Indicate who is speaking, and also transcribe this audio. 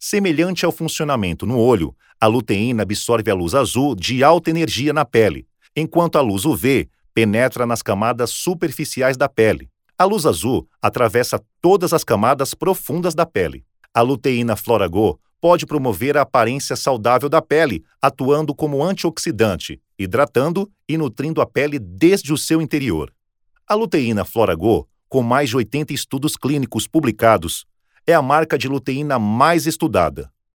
Speaker 1: Semelhante ao funcionamento no olho, a luteína absorve a luz azul de alta energia na pele, enquanto a luz UV penetra nas camadas superficiais da pele. A luz azul atravessa todas as camadas profundas da pele. A luteína Florago pode promover a aparência saudável da pele, atuando como antioxidante, hidratando e nutrindo a pele desde o seu interior. A luteína Florago, com mais de 80 estudos clínicos publicados, é a marca de luteína mais estudada.